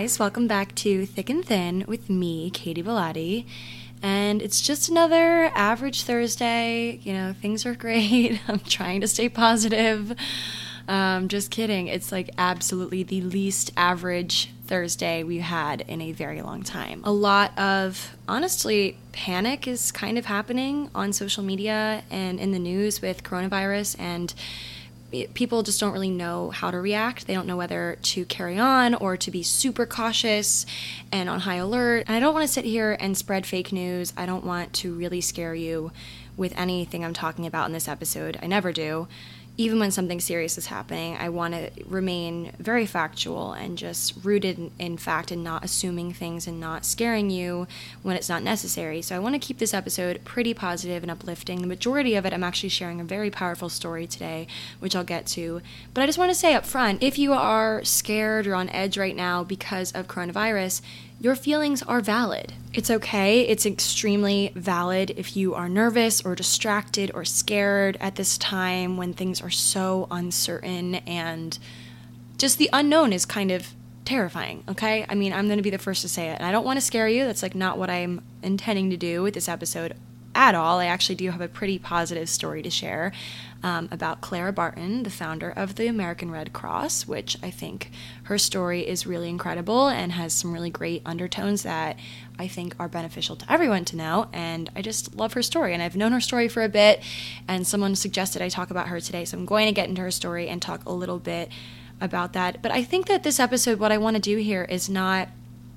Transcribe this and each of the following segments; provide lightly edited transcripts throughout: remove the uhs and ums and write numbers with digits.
guys, welcome back to Thick and Thin with me, Katie Bellotti. And it's just another average Thursday. You know, things are great. I'm trying to stay positive. Just kidding. It's like absolutely the least average Thursday we've had in a very long time. A lot of, honestly, panic is kind of happening on social media and in the news with coronavirus, and people just don't really know how to react. They don't know whether to carry on or to be super cautious and on high alert. And I don't want to sit here and spread fake news. I don't want to really scare you with anything I'm talking about in this episode. I never do. Even when something serious is happening, I want to remain very factual and just rooted in fact and not assuming things and not scaring you when it's not necessary. So I want to keep this episode pretty positive and uplifting. The majority of it, I'm actually sharing a very powerful story today, which I'll get to. But I just want to say up front, if you are scared or on edge right now because of coronavirus, your feelings are valid. It's okay. It's extremely valid if you are nervous or distracted or scared at this time when things are so uncertain, and just the unknown is kind of terrifying, okay? I mean, I'm going to be the first to say it, and I don't want to scare you. That's like not what I'm intending to do with this episode at all. I actually do have a pretty positive story to share about Clara Barton, the founder of the American Red Cross, which I think her story is really incredible and has some really great undertones that I think are beneficial to everyone to know. And I just love her story, and I've known her story for a bit, and someone suggested I talk about her today, so I'm going to get into her story and talk a little bit about that. But I think that this episode, what I want to do here is not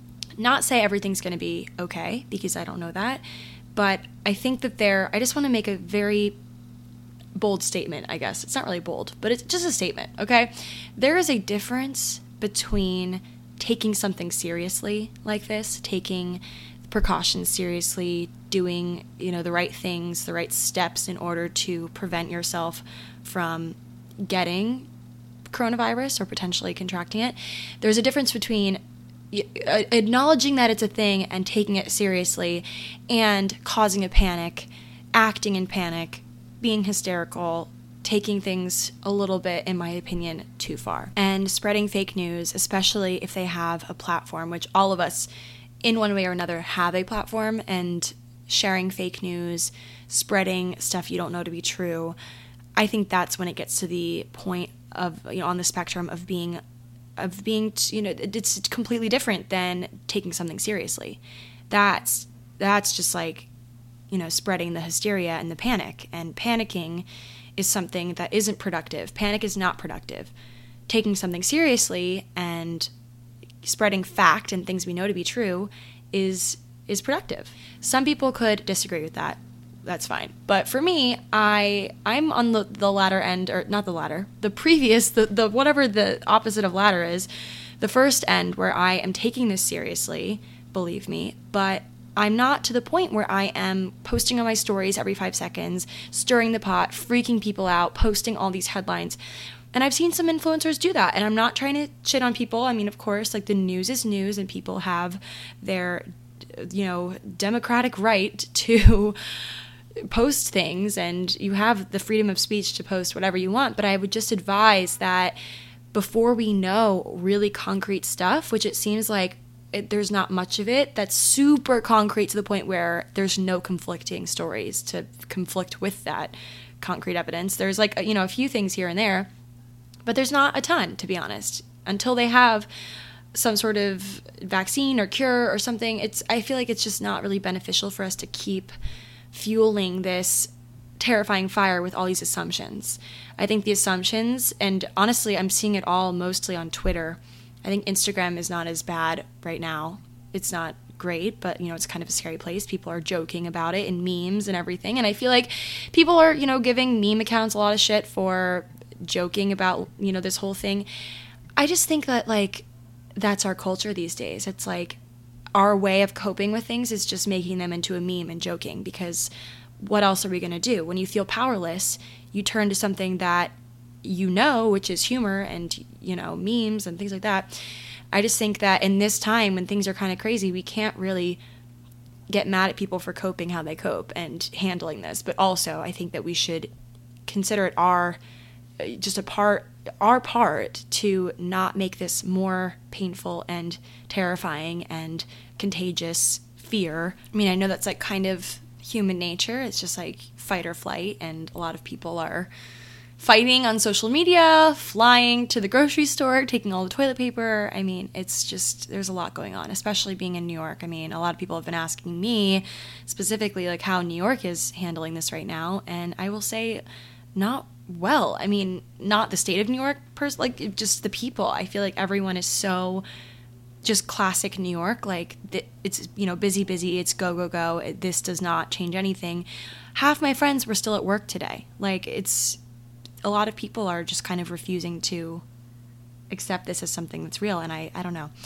say everything's going to be okay, because I don't know that. But I think that I just want to make a very bold statement, I guess. It's not really bold, but it's just a statement, okay? There is a difference between taking something seriously like this, taking precautions seriously, doing, the right things, the right steps in order to prevent yourself from getting coronavirus or potentially contracting it. There's a difference between acknowledging that it's a thing and taking it seriously and causing a panic, acting in panic, being hysterical, taking things a little bit, in my opinion, too far. And spreading fake news, especially if they have a platform, which all of us in one way or another have a platform, and sharing fake news, spreading stuff you don't know to be true, I think that's when it gets to the point of, on the spectrum of being, it's completely different than taking something seriously. That's just like, spreading the hysteria and the panic. And panicking is something that isn't productive. Panic is not productive. Taking something seriously and spreading fact and things we know to be true is productive. Some people could disagree with that. That's fine. But for me, I'm on the latter end, or not the latter, the previous, the whatever the opposite of latter is, the first end, where I am taking this seriously, believe me, but I'm not to the point where I am posting on my stories every 5 seconds, stirring the pot, freaking people out, posting all these headlines. And I've seen some influencers do that, and I'm not trying to shit on people. I mean, of course, like, the news is news, and people have their, democratic right to post things, and you have the freedom of speech to post whatever you want. But I would just advise that before we know really concrete stuff, which it seems like there's not much of it that's super concrete to the point where there's no conflicting stories to conflict with that concrete evidence. There's like, a few things here and there, but there's not a ton, to be honest. Until they have some sort of vaccine or cure or something, I feel like it's just not really beneficial for us to keep fueling this terrifying fire with all these assumptions. I think the assumptions, and honestly, I'm seeing it all mostly on Twitter. I think Instagram is not as bad right now. It's not great, but, it's kind of a scary place. People are joking about it in memes and everything. And I feel like people are, giving meme accounts a lot of shit for joking about, this whole thing. I just think that, like, that's our culture these days. It's like our way of coping with things is just making them into a meme and joking, because what else are we going to do? When you feel powerless, you turn to something that which is humor and, memes and things like that. I just think that in this time when things are kind of crazy, we can't really get mad at people for coping how they cope and handling this. But also, I think that we should consider it just a part our part to not make this more painful and terrifying and contagious fear. I mean, I know that's like kind of human nature. It's just like fight or flight, and a lot of people are fighting on social media, flying to the grocery store, taking all the toilet paper. I mean, it's just, there's a lot going on, especially being in New York. I mean, a lot of people have been asking me specifically like how New York is handling this right now, and I will say not well. I mean, not the state of New York, like just the people. I feel like everyone is so just classic New York. Like it's, you know, busy, it's go, go, go. This does not change anything. Half my friends were still at work today. Like it's, a lot of people are just kind of refusing to accept this as something that's real. And I don't know.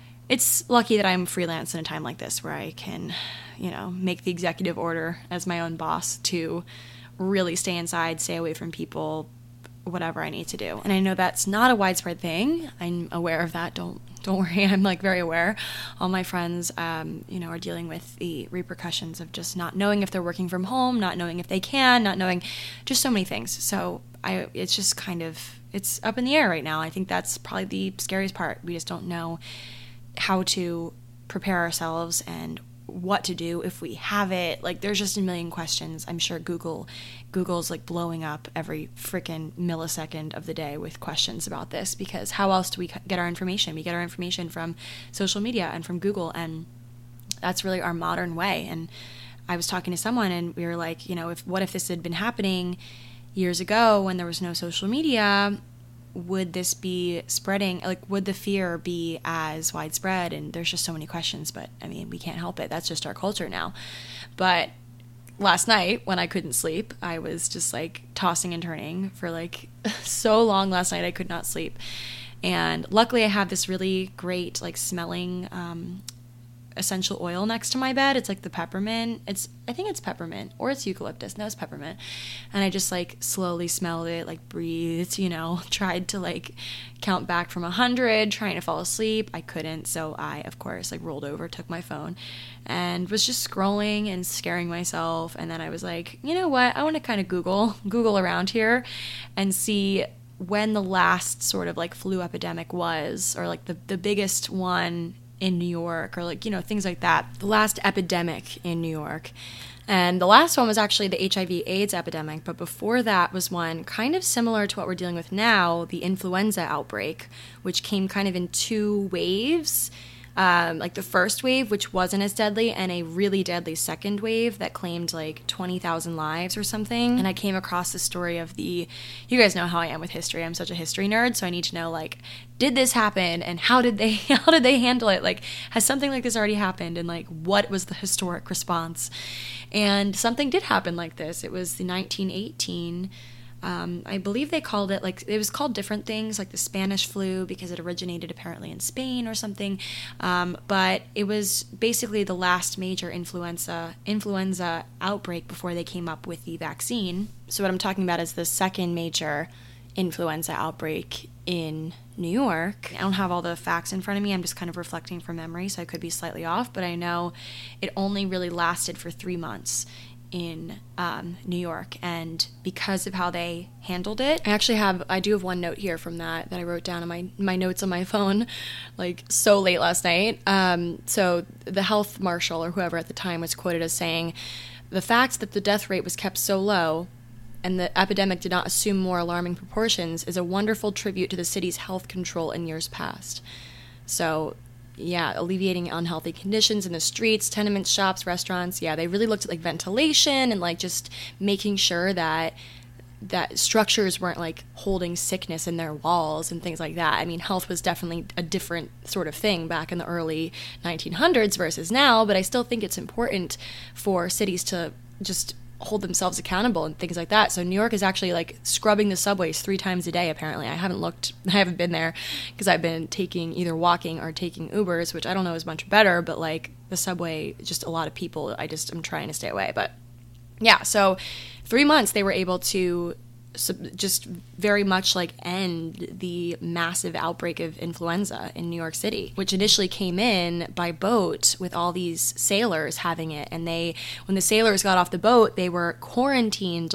It's lucky that I'm freelance in a time like this where I can, you know, make the executive order as my own boss to really stay inside, stay away from people, whatever I need to do. And I know that's not a widespread thing. I'm aware of that. Don't worry. I'm like very aware. All my friends, you know, are dealing with the repercussions of just not knowing if they're working from home, not knowing if they can, not knowing just so many things. So it's just kind of, it's up in the air right now. I think that's probably the scariest part. We just don't know how to prepare ourselves and what to do if we have it. Like there's just a million questions. I'm sure Google's like blowing up every freaking millisecond of the day with questions about this, because how else do we get our information? We get our information from social media and from Google, and that's really our modern way. And I was talking to someone and we were like, you know, what if this had been happening years ago when there was no social media? Would this be spreading? Like, would the fear be as widespread? And there's just so many questions, but I mean, we can't help it. That's just our culture now. But last night when I couldn't sleep, I was just like tossing and turning for like so long last night. I could not sleep. And luckily I have this really great like smelling essential oil next to my bed. It's like the peppermint. I think it's peppermint or it's eucalyptus. No, it's peppermint. And I just like slowly smelled it, like breathed, you know, tried to like count back from 100, trying to fall asleep. I couldn't. So I, of course, like rolled over, took my phone and was just scrolling and scaring myself. And then I was like, you know what? I want to kind of Google around here and see when the last sort of like flu epidemic was, or like the biggest one in New York, or like, you know, things like that. The last epidemic in New York. And the last one was actually the HIV/AIDS epidemic, but before that was one kind of similar to what we're dealing with now, the influenza outbreak, which came kind of in two waves. Like the first wave, which wasn't as deadly, and a really deadly second wave that claimed like 20,000 lives or something. And I came across the story of you guys know how I am with history. I'm such a history nerd, so I need to know, like, did this happen and how did they handle it? Like, has something like this already happened, and like what was the historic response? And something did happen like this. It was the 1918. I believe they called it, like, it was called different things, like the Spanish flu, because it originated apparently in Spain or something. But it was basically the last major influenza outbreak before they came up with the vaccine. So what I'm talking about is the second major influenza outbreak in New York. I don't have all the facts in front of me. I'm just kind of reflecting from memory, so I could be slightly off, but I know it only really lasted for 3 months in New York, and because of how they handled it, I do have one note here from that I wrote down in my notes on my phone, like so late last night. So the health marshal or whoever at the time was quoted as saying, "The fact that the death rate was kept so low and the epidemic did not assume more alarming proportions is a wonderful tribute to the city's health control in years past." So yeah, alleviating unhealthy conditions in the streets, tenements, shops, restaurants. Yeah, they really looked at like ventilation and like just making sure that structures weren't like holding sickness in their walls and things like that. I mean, health was definitely a different sort of thing back in the early 1900s versus now, but I still think it's important for cities to just hold themselves accountable and things like that. So New York is actually like scrubbing the subways 3 times a day apparently. I haven't been there because I've been taking either walking or taking Ubers, which I don't know is much better, but like the subway, just a lot of people, I'm trying to stay away. But yeah, so 3 months they were able to just very much like end the massive outbreak of influenza in New York City, which initially came in by boat with all these sailors having it. And when the sailors got off the boat, they were quarantined like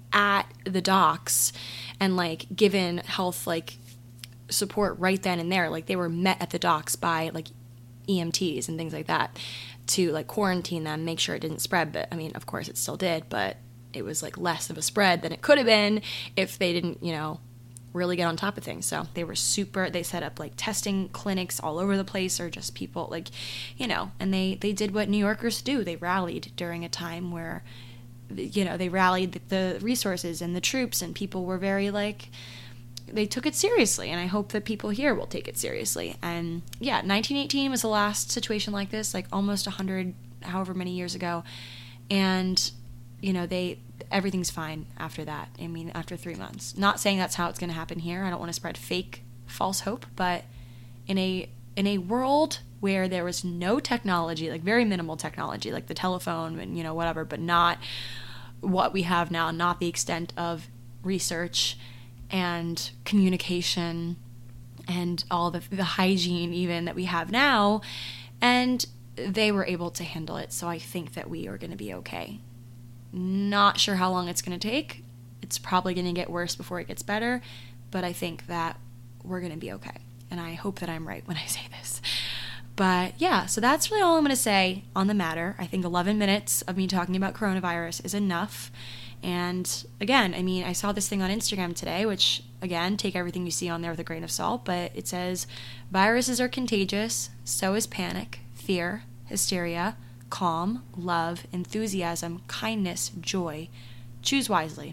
at the docks and like given health like support right then and there. Like they were met at the docks by like EMTs and things like that to like quarantine them, make sure it didn't spread. But I mean, of course it still did, but it was like less of a spread than it could have been if they didn't, you know, really get on top of things. So they set up like testing clinics all over the place, or just people like, you know, and they did what New Yorkers do. They rallied during a time where, you know, they rallied the resources and the troops, and people were very like, they took it seriously, and I hope that people here will take it seriously. And yeah, 1918 was the last situation like this, like almost 100, however many years ago. And, you know, everything's fine after that. I mean, after 3 months. Not saying that's how it's going to happen here. I don't want to spread false hope, but in a world where there was no technology, like very minimal technology, like the telephone and, you know, whatever, but not what we have now, not the extent of research and communication and all the hygiene even that we have now, and they were able to handle it. So I think that we are going to be okay. Not sure how long it's going to take. It's probably going to get worse before it gets better, but I think that we're going to be okay. And I hope that I'm right when I say this. But yeah, so that's really all I'm going to say on the matter. I think 11 minutes of me talking about coronavirus is enough. And again, I mean, I saw this thing on Instagram today, which, again, take everything you see on there with a grain of salt, but it says, viruses are contagious, so is panic, fear, hysteria, calm, love, enthusiasm, kindness, joy. Choose wisely.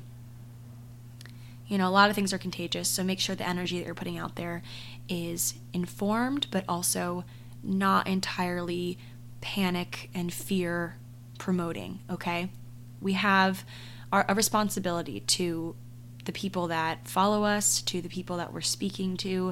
You know, a lot of things are contagious, so make sure the energy that you're putting out there is informed, but also not entirely panic and fear promoting, okay? We have a responsibility to the people that follow us, to the people that we're speaking to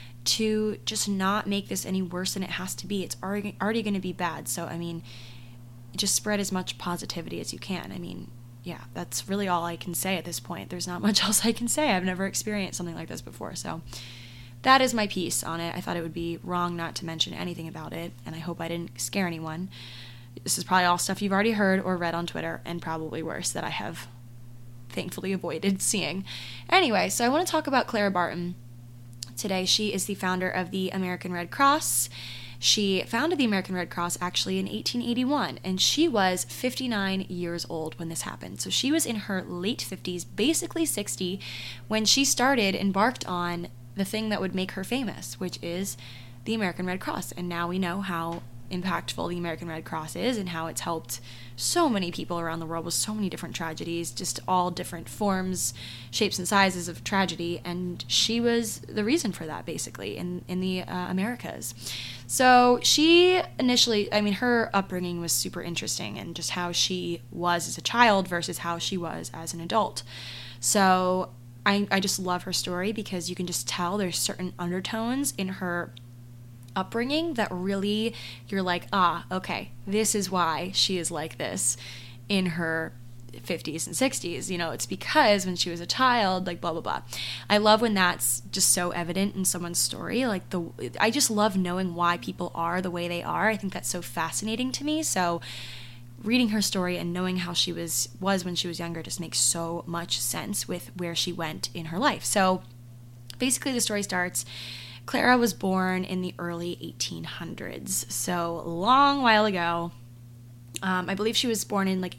just not make this any worse than it has to be. It's already going to be bad. So, I mean, just spread as much positivity as you can. I mean, yeah, that's really all I can say at this point. There's not much else I can say. I've never experienced something like this before. So that is my piece on it. I thought it would be wrong not to mention anything about it, and I hope I didn't scare anyone. This is probably all stuff you've already heard or read on Twitter, and probably worse, that I have thankfully avoided seeing. Anyway, so I want to talk about Clara Barton today. She is the founder of the American Red Cross. She founded the American Red Cross actually in 1881, and she was 59 years old when this happened. So she was in her late 50s, basically 60, when she embarked on the thing that would make her famous, which is the American Red Cross. And now we know how impactful the American Red Cross is and how it's helped so many people around the world with so many different tragedies, just all different forms, shapes, and sizes of tragedy. And she was the reason for that, basically, in the Americas. So she initially, I mean, her upbringing was super interesting, and just how she was as a child versus how she was as an adult. So I just love her story, because you can just tell there's certain undertones in her upbringing that really, you're like, okay, this is why she is like this in her 50s and 60s. You know, it's because when she was a child, like blah blah blah. I love when that's just so evident in someone's story. Like I just love knowing why people are the way they are. I think that's so fascinating to me. So reading her story and knowing how she was when she was younger just makes so much sense with where she went in her life. So basically the story starts, Clara was born in the early 1800s, so a long while ago. I believe she was born in like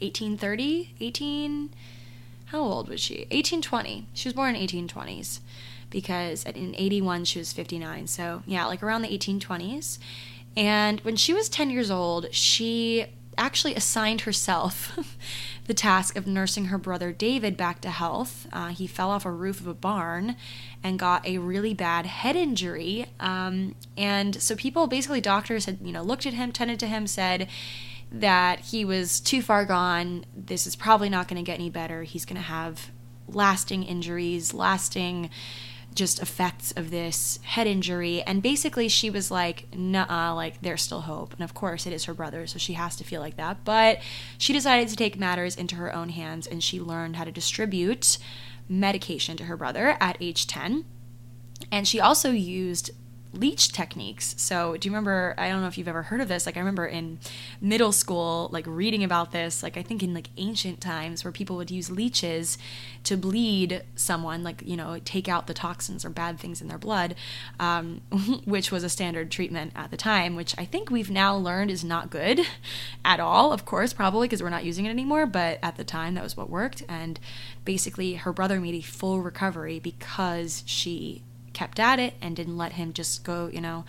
1830, how old was she? 1820. She was born in 1820s, because in 81 she was 59, so yeah, like around the 1820s. And when she was 10 years old, she actually assigned herself the task of nursing her brother David back to health. He fell off a roof of a barn and got a really bad head injury. And so people, basically doctors had, looked at him, tended to him, said that he was too far gone. This is probably not going to get any better. He's going to have lasting injuries, lasting just effects of this head injury. And basically she was like, nuh-uh, like there's still hope. And of course it is her brother, so she has to feel like that. But she decided to take matters into her own hands, and she learned how to distribute medication to her brother at age 10. And she also used leech techniques. So do you remember, I don't know if you've ever heard of this, like I remember in middle school, like reading about this, like I think in like ancient times where people would use leeches to bleed someone, like, you know, take out the toxins or bad things in their blood, which was a standard treatment at the time, which I think we've now learned is not good at all, of course, probably because we're not using it anymore, but at the time that was what worked. And basically her brother made a full recovery because she kept at it and didn't let him just go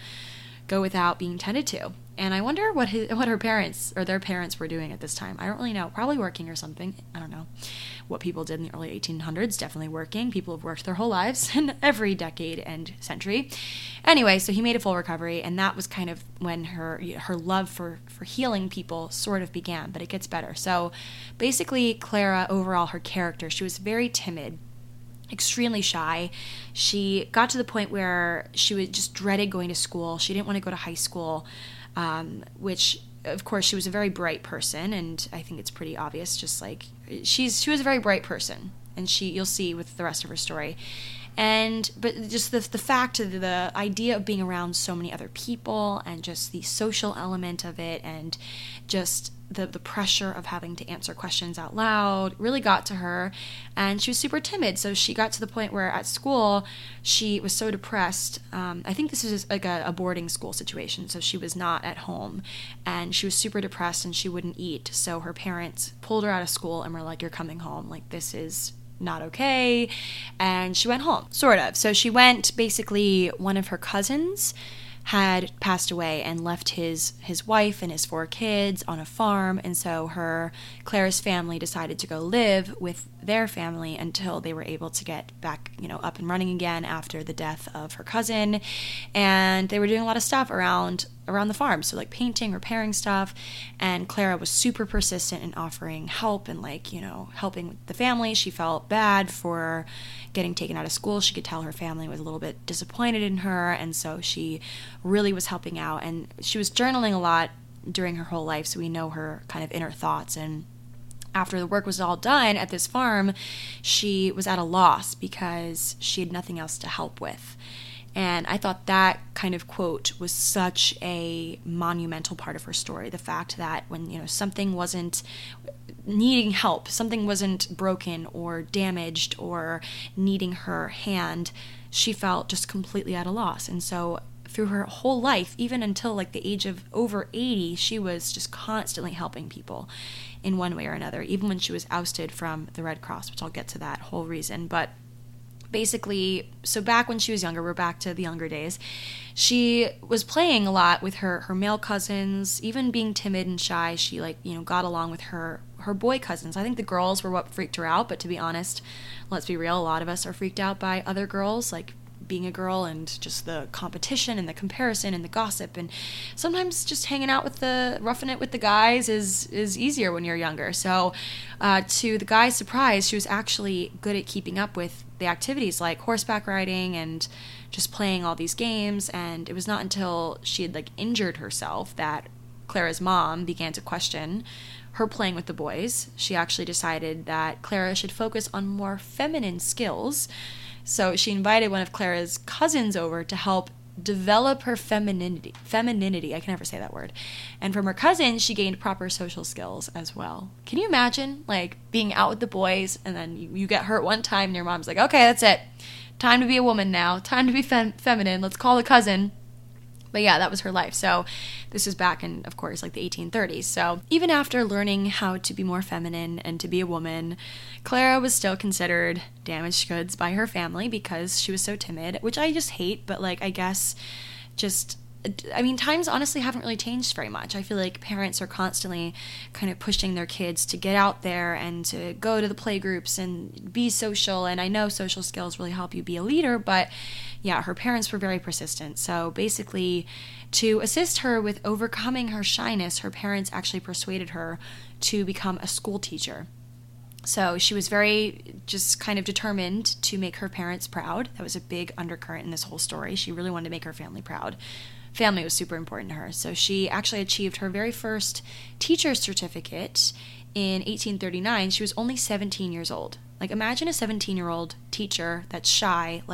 without being tended to. And I wonder what her parents or their parents were doing at this time. I don't really know. Probably working or something. I don't know what people did in the early 1800s. Definitely working. People have worked their whole lives in every decade and century. Anyway, so he made a full recovery, and that was kind of when her love for healing people sort of began, but it gets better. So basically, Clara, overall, her character, she was very timid, extremely shy. She got to the point where she was just dreaded going to school. She didn't want to go to high school, which, of course, she was a very bright person, and I think it's pretty obvious, just like she was a very bright person, and you'll see with the rest of her story. But just the fact of the idea of being around so many other people, and just the social element of it, and just the pressure of having to answer questions out loud really got to her, and she was super timid. So she got to the point where at school she was so depressed. I think this was like a boarding school situation, so she was not at home, and she was super depressed and she wouldn't eat. So her parents pulled her out of school and were like, "You're coming home, like this is not okay." And she went home, sort of. So she went, basically, one of her cousins had passed away and left his wife and his 4 kids on a farm, and so Clara's family decided to go live with their family until they were able to get back, up and running again after the death of her cousin. And they were doing a lot of stuff around the farm, so like painting, repairing stuff, and Clara was super persistent in offering help and helping with the family. She felt bad for getting taken out of school. She could tell her family was a little bit disappointed in her, and so she really was helping out. And she was journaling a lot during her whole life, so we know her kind of inner thoughts. And after the work was all done at this farm, she was at a loss because she had nothing else to help with. And I thought that kind of quote was such a monumental part of her story. The fact that when, something wasn't needing help, something wasn't broken or damaged or needing her hand, she felt just completely at a loss. And so through her whole life, even until like the age of over 80, she was just constantly helping people in one way or another, even when she was ousted from the Red Cross, which I'll get to that whole reason. But basically, so back when she was younger, we're back to the younger days, she was playing a lot with her male cousins. Even being timid and shy, she got along with her boy cousins. I think the girls were what freaked her out, but to be honest, let's be real, a lot of us are freaked out by other girls, like being a girl and just the competition and the comparison and the gossip, and sometimes just hanging out with roughing it with the guys is easier when you're younger. So to the guy's surprise, she was actually good at keeping up with the activities like horseback riding and just playing all these games. And it was not until she had injured herself that Clara's mom began to question her playing with the boys. She actually decided that Clara should focus on more feminine skills. So she invited one of Clara's cousins over to help develop her femininity. I can never say that word. And from her cousin, she gained proper social skills as well. Can you imagine, being out with the boys, and then you get hurt one time, and your mom's like, "Okay, that's it. Time to be a woman now. Time to be feminine. Let's call the cousin." But yeah, that was her life. So this is back in, of course, the 1830s. So even after learning how to be more feminine and to be a woman, Clara was still considered damaged goods by her family because she was so timid, which I just hate. But I guess times honestly haven't really changed very much. I feel like parents are constantly kind of pushing their kids to get out there and to go to the play groups and be social. And I know social skills really help you be a leader, but yeah, her parents were very persistent. So basically, to assist her with overcoming her shyness, her parents actually persuaded her to become a school teacher. So she was very just kind of determined to make her parents proud. That was a big undercurrent in this whole story. She really wanted to make her family proud. Family was super important to her. So she actually achieved her very first teacher's certificate in 1839. She was only 17 years old. Imagine a 17-year-old teacher that's shy,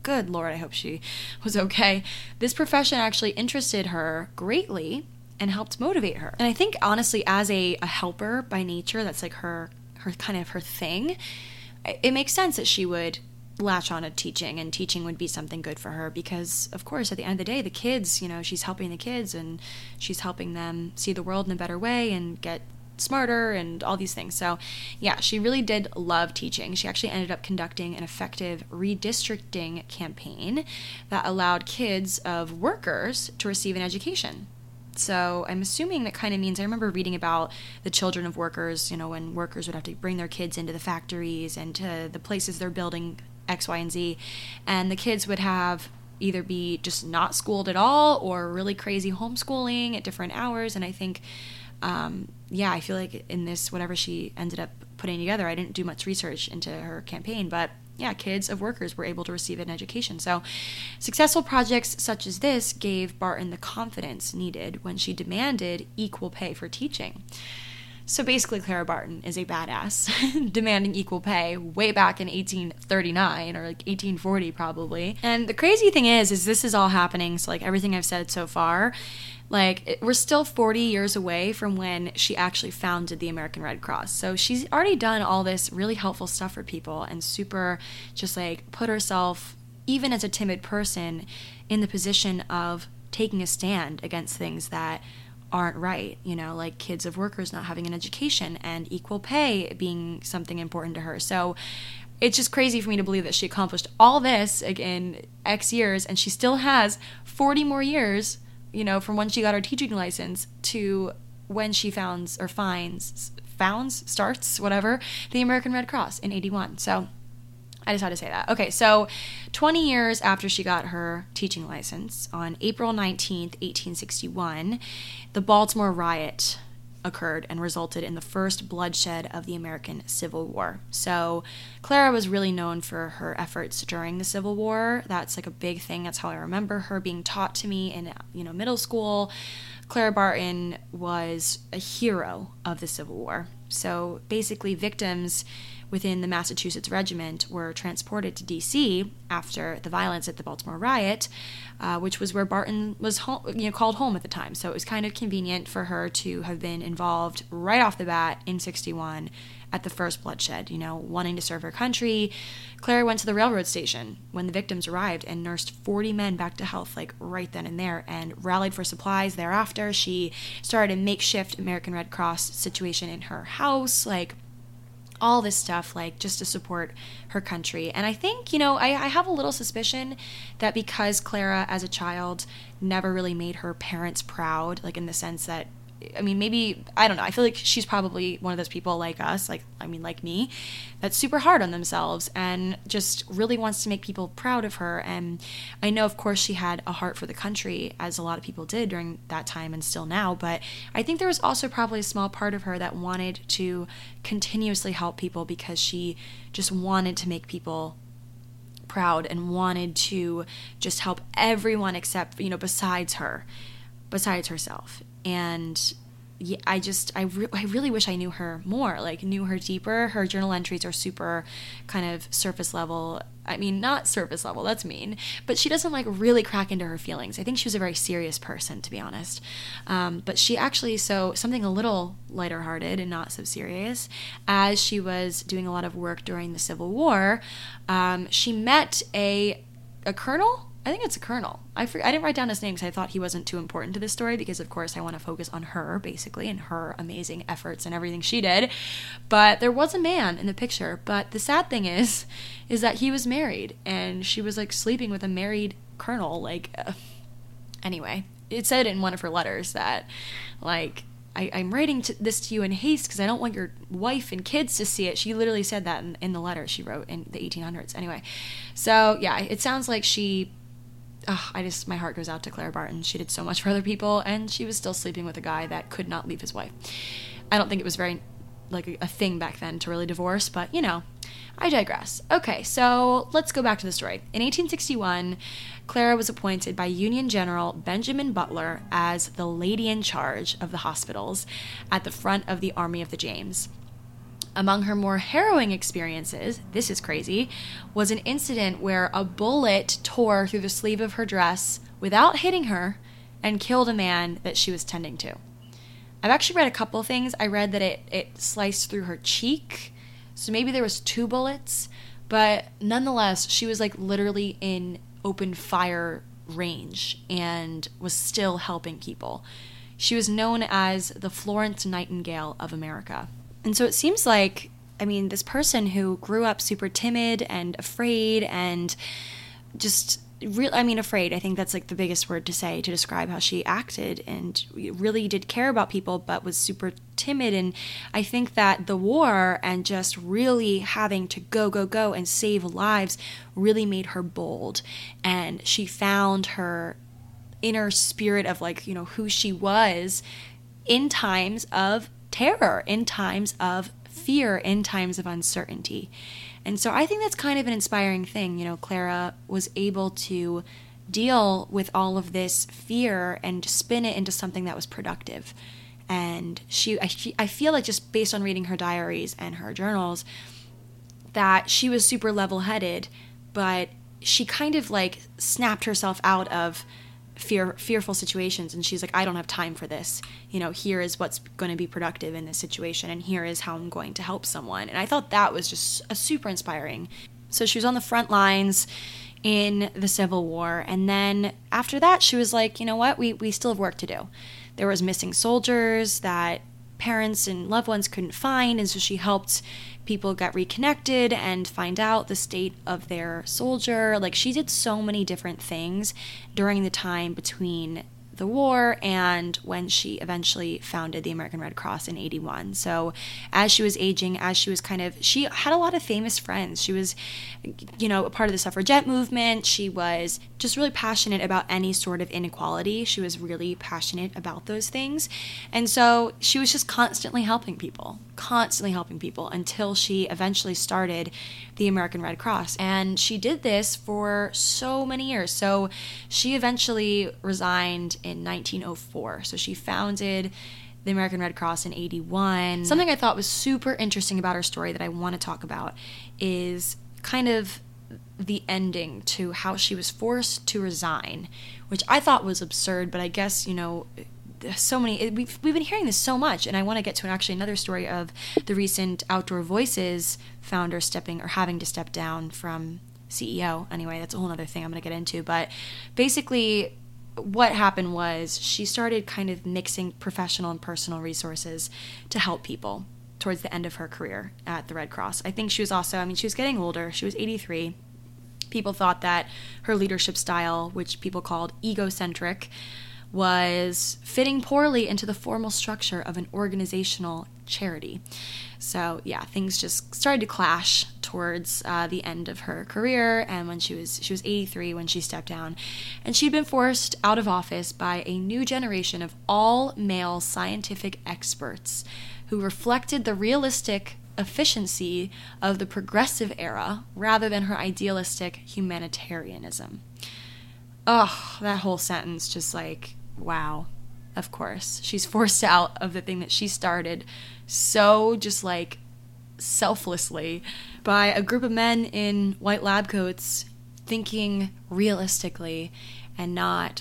good Lord, I hope she was okay. This profession actually interested her greatly and helped motivate her. And I think, honestly, as a helper by nature, that's like her kind of her thing, it makes sense that she would latch on to teaching, and teaching would be something good for her because, of course, at the end of the day, the kids, she's helping the kids and she's helping them see the world in a better way and get smarter and all these things. So yeah, she really did love teaching. She actually ended up conducting an effective redistricting campaign that allowed kids of workers to receive an education. So I'm assuming that kind of means, I remember reading about the children of workers, when workers would have to bring their kids into the factories and to the places they're building X, Y, and Z, and the kids would have either be just not schooled at all or really crazy homeschooling at different hours. And I think I feel like in this, whatever she ended up putting together, I didn't do much research into her campaign, but yeah, kids of workers were able to receive an education. So successful projects such as this gave Barton the confidence needed when she demanded equal pay for teaching. So basically, Clara Barton is a badass demanding equal pay way back in 1839 or like 1840 probably. And the crazy thing is this is all happening, so like everything I've said so far, we're still 40 years away from when she actually founded the American Red Cross. So she's already done all this really helpful stuff for people and super just like put herself, even as a timid person, in the position of taking a stand against things that aren't right, like kids of workers not having an education and equal pay being something important to her. So it's just crazy for me to believe that she accomplished all this in X years, and she still has 40 more years, from when she got her teaching license to when she starts, whatever, the American Red Cross in 81. So I just had to say that. Okay, so 20 years after she got her teaching license, on April 19th, 1861, the Baltimore riot occurred and resulted in the first bloodshed of the American Civil War. So Clara was really known for her efforts during the Civil War. That's like a big thing. That's how I remember her being taught to me in middle school. Clara Barton was a hero of the Civil War. So basically, victims within the Massachusetts Regiment were transported to D.C. after the violence at the Baltimore riot, which was where Barton was called home at the time. So it was kind of convenient for her to have been involved right off the bat in 61 at the first bloodshed, wanting to serve her country. Clara went to the railroad station when the victims arrived and nursed 40 men back to health, right then and there, and rallied for supplies thereafter. She started a makeshift American Red Cross situation in her house, all this stuff, just to support her country. And I think, I have a little suspicion that because Clara, as a child, never really made her parents proud, in the sense that, maybe, I don't know, I feel like she's probably one of those people like us, like me, that's super hard on themselves and just really wants to make people proud of her. And I know, of course, she had a heart for the country, as a lot of people did during that time and still now, but I think there was also probably a small part of her that wanted to continuously help people because she just wanted to make people proud and wanted to just help everyone except, besides herself. And yeah, I really wish I knew her more, knew her deeper. Her journal entries are super kind of surface level. Not surface level, that's mean, but she doesn't really crack into her feelings. I think she was a very serious person, to be honest. But she actually, something a little lighter hearted and not so serious, as she was doing a lot of work during the Civil War, she met a colonel. I think it's a colonel. I didn't write down his name because I thought he wasn't too important to this story because, of course, I want to focus on her, basically, and her amazing efforts and everything she did. But there was a man in the picture. But the sad thing is that he was married, and she was, sleeping with a married colonel. Anyway, it said in one of her letters that, I'm writing this to you in haste because I don't want your wife and kids to see it. She literally said that in the letter she wrote in the 1800s. Anyway, so, yeah, it sounds like she... my heart goes out to Clara Barton. She did so much for other people, and she was still sleeping with a guy that could not leave his wife. I don't think it was very, a thing back then to really divorce, but, I digress. Okay, so let's go back to the story. In 1861, Clara was appointed by Union General Benjamin Butler as the lady in charge of the hospitals at the front of the Army of the James. Among her more harrowing experiences, this is crazy, was an incident where a bullet tore through the sleeve of her dress without hitting her and killed a man that she was tending to. I've actually read a couple of things. I read that it sliced through her cheek, so maybe there was 2 bullets, but nonetheless, she was like literally in open fire range and was still helping people. She was known as the Florence Nightingale of America. And so it seems like, I mean, this person who grew up super timid and afraid and just afraid, I think that's like the biggest word to say to describe how she acted, and really did care about people, but was super timid. And I think that the war and just really having to go and save lives really made her bold. And she found her inner spirit of like, who she was in times of terror, in times of fear, in times of uncertainty. And so I think that's kind of an inspiring thing. Clara was able to deal with all of this fear and spin it into something that was productive. And I feel like, just based on reading her diaries and her journals, that she was super level-headed, but she kind of like snapped herself out of fearful situations, and she's like, I don't have time for this. Here is what's going to be productive in this situation, and here is how I'm going to help someone. And I thought that was just a super inspiring. So she was on the front lines in the Civil War, and then after that she was like, you know what, we still have work to do. There was missing soldiers that parents and loved ones couldn't find, and so she helped people get reconnected and find out the state of their soldier. Like, she did so many different things during the time between the war and when she eventually founded the American Red Cross in 81. So as she was aging, she had a lot of famous friends. She was, a part of the suffragette movement. She was just really passionate about any sort of inequality. She was really passionate about those things. And so she was just constantly helping people until she eventually started the American Red Cross. And she did this for so many years. So she eventually resigned in 1904. So she founded the American Red Cross in 81. Something I thought was super interesting about her story that I want to talk about is kind of the ending to how she was forced to resign, which I thought was absurd, but I guess, so many, we've been hearing this so much, and I want to get to actually another story of the recent Outdoor Voices founder having to step down from CEO. Anyway, that's a whole other thing I'm going to get into, but basically what happened was she started kind of mixing professional and personal resources to help people towards the end of her career at the Red Cross. I think she was also, she was getting older. She was 83. People thought that her leadership style, which people called egocentric, was fitting poorly into the formal structure of an organizational charity. So yeah, things just started to clash towards the end of her career, and when she was 83 when she stepped down, and she'd been forced out of office by a new generation of all-male scientific experts who reflected the realistic efficiency of the progressive era rather than her idealistic humanitarianism. Oh, that whole sentence, just like, wow. Of course, she's forced out of the thing that she started so just like selflessly by a group of men in white lab coats thinking realistically and not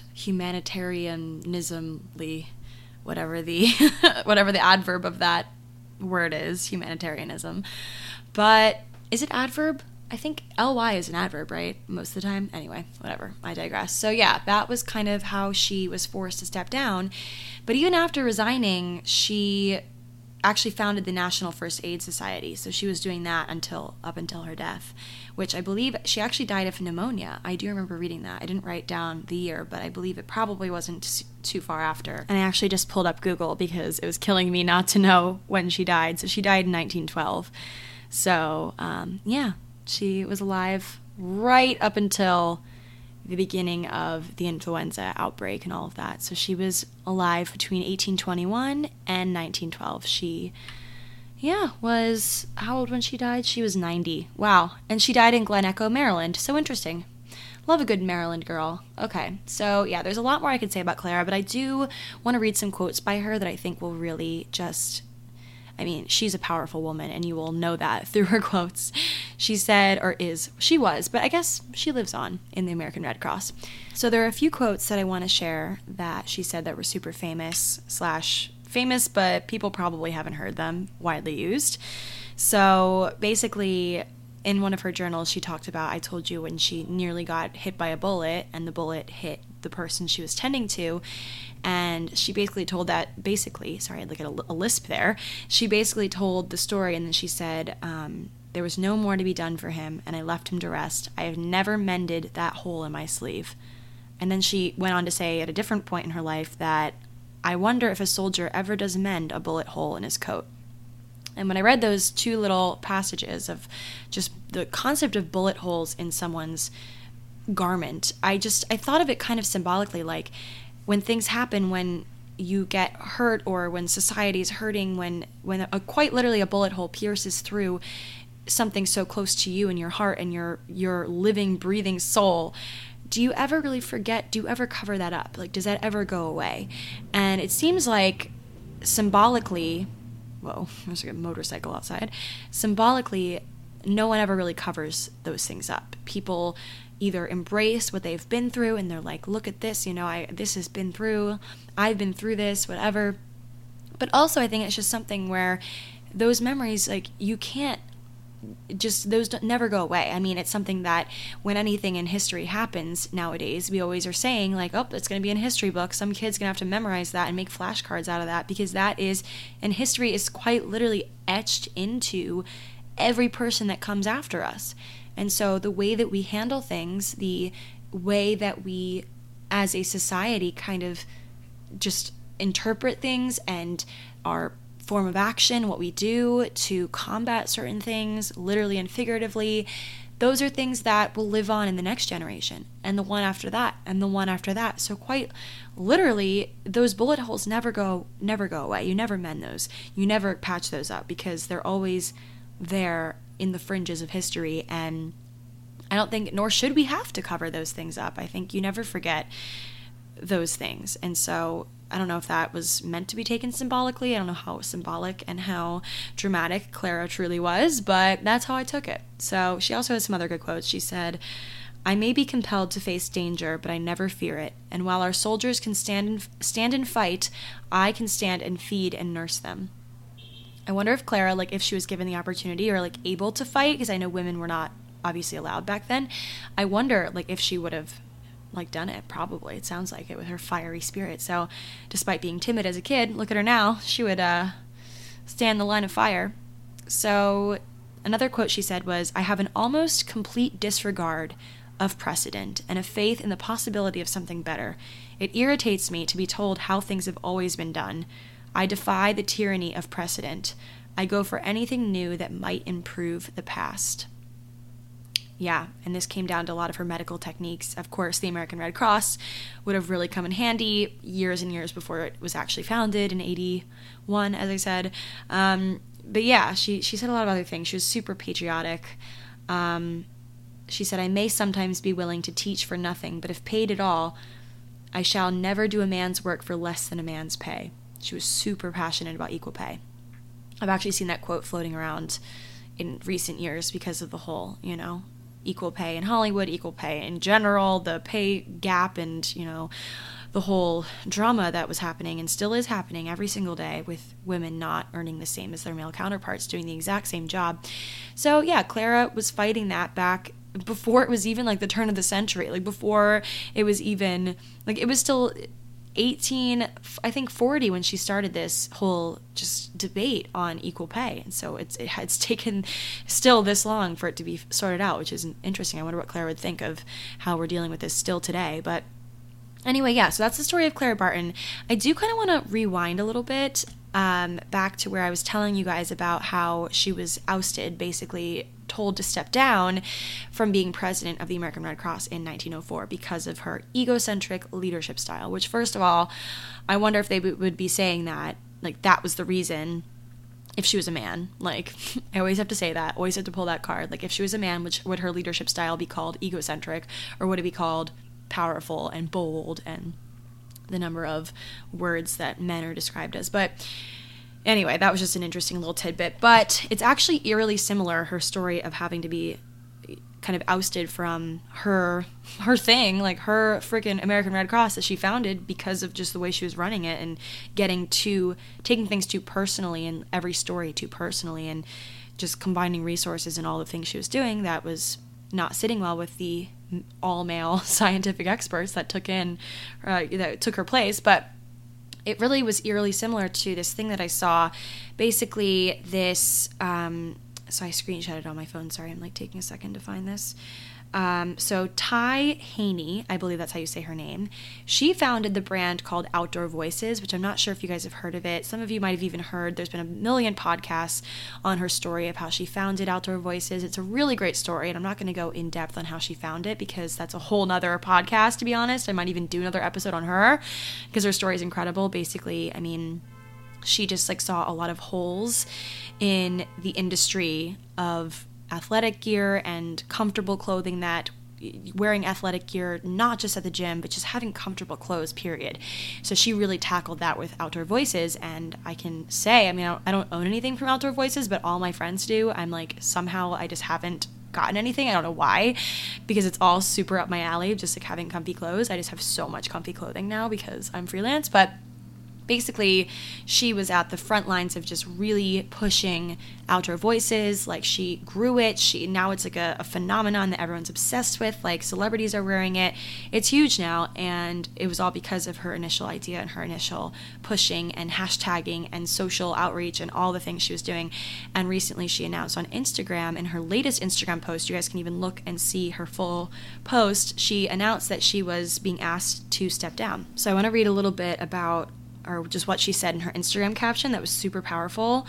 humanitarianismly, whatever the whatever the adverb of that word is, humanitarianism. But is it adverb? I think ly is an adverb, right? Most of the time. Anyway, whatever. I digress. So yeah, that was kind of how she was forced to step down. But even after resigning, she actually founded the National First Aid Society. So she was doing that up until her death, which I believe she actually died of pneumonia. I do remember reading that. I didn't write down the year, but I believe it probably wasn't too far after. And I actually just pulled up Google because it was killing me not to know when she died. So she died in 1912. So yeah. She was alive right up until the beginning of the influenza outbreak and all of that. So she was alive between 1821 and 1912. She, was, how old when she died? She was 90. Wow. And she died in Glen Echo, Maryland. So interesting. Love a good Maryland girl. Okay. So, yeah, there's a lot more I could say about Clara, but I do want to read some quotes by her that I think will really just I mean, she's a powerful woman, and you will know that through her quotes. She said, she was, but I guess she lives on in the American Red Cross. So there are a few quotes that I want to share that she said that were super famous, but people probably haven't heard them, widely used. So basically, in one of her journals, she talked about, I told you when she nearly got hit by a bullet and the bullet hit the person she was tending to. And she basically told sorry, I had like a lisp there. She basically told the story, and then she said, there was no more to be done for him, and I left him to rest. I have never mended that hole in my sleeve. And then she went on to say at a different point in her life that, I wonder if a soldier ever does mend a bullet hole in his coat. And when I read those two little passages of just the concept of bullet holes in someone's garment, I thought of it kind of symbolically, like when things happen, when you get hurt, or when society is hurting, when quite literally a bullet hole pierces through something so close to you and your heart and your living, breathing soul. Do you ever really forget? Do you ever cover that up? Like, does that ever go away? And it seems like symbolically, whoa, there's a motorcycle outside. Symbolically, no one ever really covers those things up. People either embrace what they've been through, and they're like, look at this, this has been through, I've been through this, whatever. But also, I think it's just something where those memories, like, you can't those don't never go away. I mean, it's something that when anything in history happens nowadays, we always are saying like, oh, it's going to be in a history book. Some kid's going to have to memorize that and make flashcards out of that, because that is, and history is quite literally etched into every person that comes after us. And so the way that we handle things, the way that we as a society kind of just interpret things, and our form of action, what we do to combat certain things, literally and figuratively, those are things that will live on in the next generation, and the one after that, and the one after that. So quite literally, those bullet holes never go away. You never mend those. You never patch those up, because they're always there in the fringes of history. And I don't think, nor should we have to cover those things up. I think you never forget those things. And so I don't know if that was meant to be taken symbolically. I don't know how symbolic and how dramatic Clara truly was, but that's how I took it. So she also has some other good quotes. She said, I may be compelled to face danger, but I never fear it. And while our soldiers can stand and fight, I can stand and feed and nurse them. I wonder if Clara, like, if she was given the opportunity or like able to fight, because I know women were not obviously allowed back then. I wonder like if she would have like done it. Probably. It sounds like it, with her fiery spirit. So despite being timid as a kid, look at her now. She would stand the line of fire. So another quote she said was, I have an almost complete disregard of precedent and a faith in the possibility of something better. It irritates me to be told how things have always been done. I defy the tyranny of precedent. I go for anything new that might improve the past. Yeah, and this came down to a lot of her medical techniques. Of course, the American Red Cross would have really come in handy years and years before it was actually founded in 81, as I said. But yeah, she said a lot of other things. She was super patriotic. She said, I may sometimes be willing to teach for nothing, but if paid at all, I shall never do a man's work for less than a man's pay. She was super passionate about equal pay. I've actually seen that quote floating around in recent years because of the whole, equal pay in Hollywood, equal pay in general, the pay gap, and, the whole drama that was happening and still is happening every single day with women not earning the same as their male counterparts doing the exact same job. So yeah, Clara was fighting that back before it was even like the turn of the century, like before it was even, like it was still 1840 when she started this whole just debate on equal pay. And so it's taken still this long for it to be sorted out, which is interesting. I wonder what Clara would think of how we're dealing with this still today. But anyway, yeah, so that's the story of Clara Barton. I do kind of want to rewind a little bit back to where I was telling you guys about how she was ousted, basically told to step down from being president of the American Red Cross in 1904 because of her egocentric leadership style, which, first of all, I wonder if they would be saying that, like, that was the reason if she was a man. Like, I always have to say that, always have to pull that card. Like, if she was a man, would her leadership style be called egocentric, or would it be called powerful and bold, and the number of words that men are described as? But Anyway, that was just an interesting little tidbit, but it's actually eerily similar, her story of having to be kind of ousted from her thing, like her freaking American Red Cross that she founded because of just the way she was running it and taking things too personally and every story too personally and just combining resources and all the things she was doing that was not sitting well with the all-male scientific experts that took her place. But it really was eerily similar to this thing that I saw. Basically, this so I screenshotted on my phone. Sorry, I'm like taking a second to find this. So Ty Haney, I believe that's how you say her name, she founded the brand called Outdoor Voices, which I'm not sure if you guys have heard of it. Some of you might have even heard. There's been a million podcasts on her story of how she founded Outdoor Voices. It's a really great story, and I'm not going to go in depth on how she found it because that's a whole nother podcast, to be honest. I might even do another episode on her because her story is incredible. Basically, I mean, she just like saw a lot of holes in the industry of athletic gear and comfortable clothing, that wearing athletic gear, not just at the gym, but just having comfortable clothes, period. So she really tackled that with Outdoor Voices. And I can say, I mean, I don't own anything from Outdoor Voices, but all my friends do. I'm like, somehow I just haven't gotten anything. I don't know why, because it's all super up my alley, just like having comfy clothes. I just have so much comfy clothing now because I'm freelance. But basically, she was at the front lines of just really pushing Outdoor Voices. Like, she grew it. Now it's like a phenomenon that everyone's obsessed with. Like, celebrities are wearing it. It's huge now, and it was all because of her initial idea and her initial pushing and hashtagging and social outreach and all the things she was doing. And recently she announced on Instagram, in her latest Instagram post, you guys can even look and see her full post, she announced that she was being asked to step down. So I want to read a little bit about, or just what she said in her Instagram caption that was super powerful,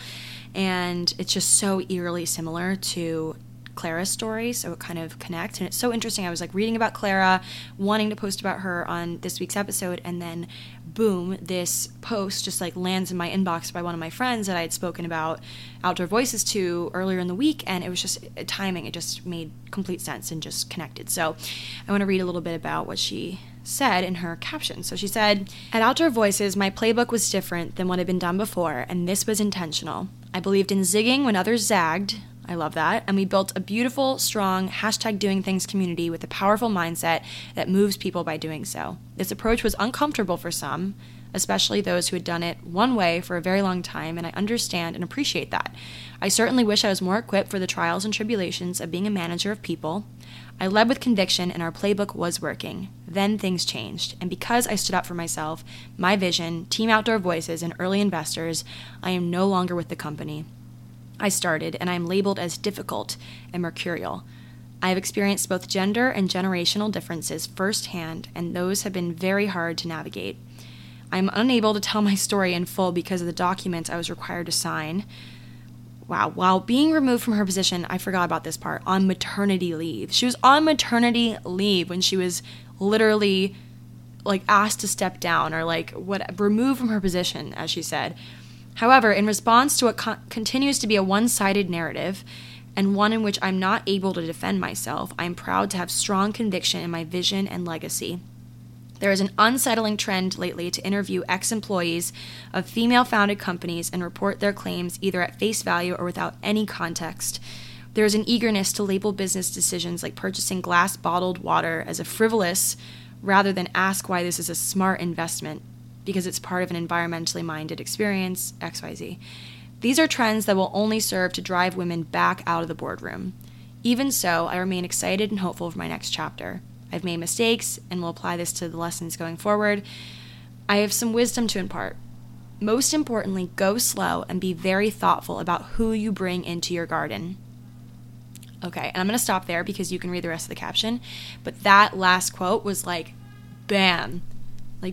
and it's just so eerily similar to Clara's story, so it kind of connects, and it's so interesting. I was like reading about Clara, wanting to post about her on this week's episode, and then boom, this post just like lands in my inbox by one of my friends that I had spoken about Outdoor Voices to earlier in the week, and it was just timing. It just made complete sense and just connected. So I want to read a little bit about what she said in her caption. So she said, "At Outdoor Voices, my playbook was different than what had been done before, and this was intentional. I believed in zigging when others zagged." I love that. "And we built a beautiful, strong #doingthings community with a powerful mindset that moves people by doing so. This approach was uncomfortable for some, especially those who had done it one way for a very long time, and I understand and appreciate that. I certainly wish I was more equipped for the trials and tribulations of being a manager of people. I led with conviction, and our playbook was working. Then things changed, and because I stood up for myself, my vision, Team Outdoor Voices, and early investors, I am no longer with the company. I started, and I am labeled as difficult and mercurial. I have experienced both gender and generational differences firsthand, and those have been very hard to navigate. I am unable to tell my story in full because of the documents I was required to sign." Wow. While being removed from her position, I forgot about this part, on maternity leave. She was on maternity leave when she was literally like asked to step down or like removed from her position, as she said. However, in response to what continues to be a one-sided narrative, and one in which I'm not able to defend myself, I am proud to have strong conviction in my vision and legacy. There is an unsettling trend lately to interview ex-employees of female-founded companies and report their claims either at face value or without any context. There is an eagerness to label business decisions like purchasing glass bottled water as a frivolous rather than ask why this is a smart investment because it's part of an environmentally minded experience, XYZ. These are trends that will only serve to drive women back out of the boardroom. Even so, I remain excited and hopeful for my next chapter. I've made mistakes and will apply this to the lessons going forward. I have some wisdom to impart. Most importantly, go slow and be very thoughtful about who you bring into your garden. Okay, and I'm going to stop there because you can read the rest of the caption. But that last quote was like, bam. Like,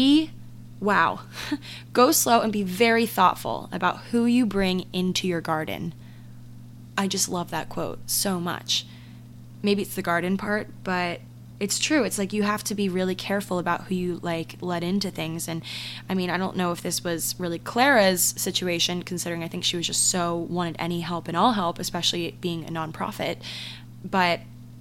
wow. Go slow and be very thoughtful about who you bring into your garden. I just love that quote so much. Maybe it's the garden part, but it's true. It's like you have to be really careful about who you like let into things. And I mean, I don't know if this was really Clara's situation, considering I think she was just so wanted any help and all help, especially being a nonprofit. But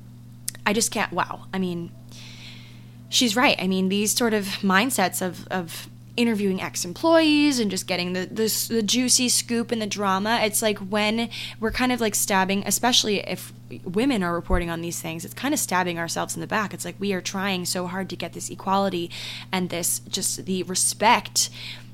I just can't, wow. I mean, she's right. I mean, these sort of mindsets of interviewing ex-employees and just getting the juicy scoop and the drama. It's like when we're kind of like stabbing, especially if women are reporting on these things, it's kind of stabbing ourselves in the back. It's like we are trying so hard to get this equality and this just the respect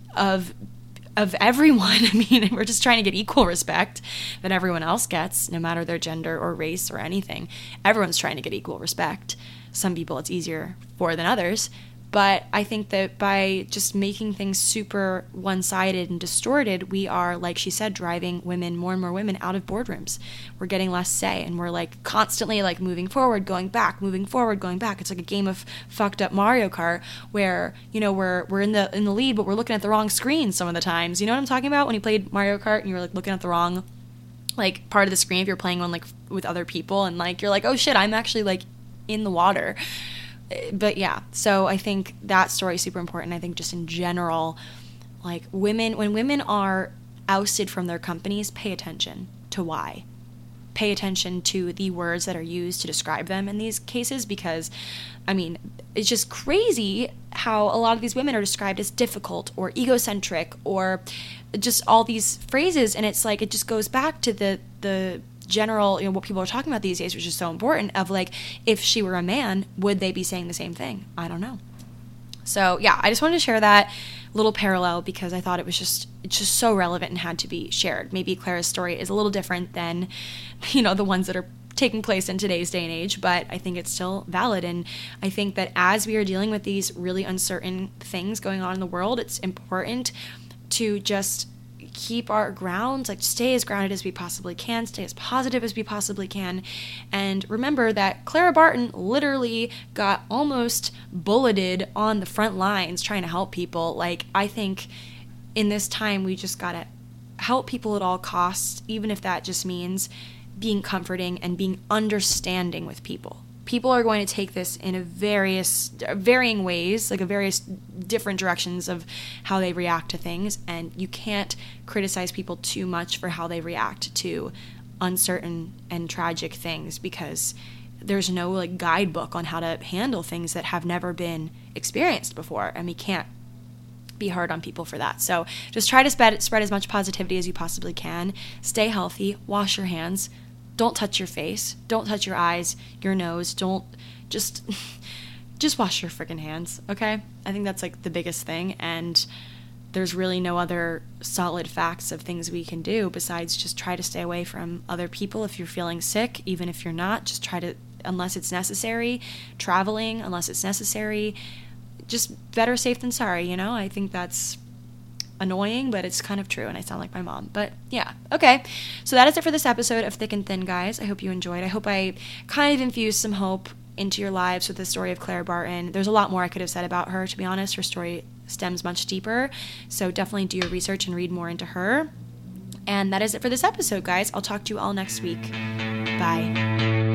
of everyone. I mean, we're just trying to get equal respect that everyone else gets, no matter their gender or race or anything. Everyone's trying to get equal respect. Some people it's easier for than others. But I think that by just making things super one-sided and distorted, we are, like she said, driving women, more and more women, out of boardrooms. We're getting less say, and we're like constantly like moving forward, going back, moving forward, going back. It's like a game of fucked up Mario Kart where, you know, we're in the lead, but we're looking at the wrong screen some of the times. You know what I'm talking about? When you played Mario Kart and you were like looking at the wrong like part of the screen if you're playing one like with other people, and like you're like, oh shit, I'm actually like in the water. But yeah, so I think that story is super important. I think just in general, like when women are ousted from their companies, pay attention to why. Pay attention to the words that are used to describe them in these cases, because, I mean, it's just crazy how a lot of these women are described as difficult or egocentric or just all these phrases, and it's like it just goes back to the general, you know, what people are talking about these days, which is so important, of like, if she were a man, would they be saying the same thing? I don't know. So yeah, I just wanted to share that little parallel because I thought it's just so relevant and had to be shared. Maybe Clara's story is a little different than, you know, the ones that are taking place in today's day and age, but I think it's still valid. And I think that as we are dealing with these really uncertain things going on in the world, it's important to just keep our ground, like stay as grounded as we possibly can, stay as positive as we possibly can, and remember that Clara Barton literally got almost bulleted on the front lines trying to help people. Like, I think in this time we just gotta help people at all costs, even if that just means being comforting and being understanding with people. People are going to take this in a varying ways, like a various different directions of how they react to things, and you can't criticize people too much for how they react to uncertain and tragic things, because there's no like guidebook on how to handle things that have never been experienced before, and we can't be hard on people for that. So just try to spread as much positivity as you possibly can. Stay healthy, wash your hands. Don't touch your face. Don't touch your eyes, your nose. Don't just wash your freaking hands, okay? I think that's like the biggest thing, and there's really no other solid facts of things we can do besides just try to stay away from other people if you're feeling sick. Even if you're not, just try to, unless it's necessary, traveling unless it's necessary. Just better safe than sorry, you know? I think that's annoying, but it's kind of true, and I sound like my mom. But yeah, okay. So that is it for this episode of Thick and Thin, guys. I hope you enjoyed. I hope I kind of infused some hope into your lives with the story of Clara Barton. There's a lot more I could have said about her, to be honest. Her story stems much deeper, so definitely do your research and read more into her. And that is it for this episode, guys. I'll talk to you all next week. Bye.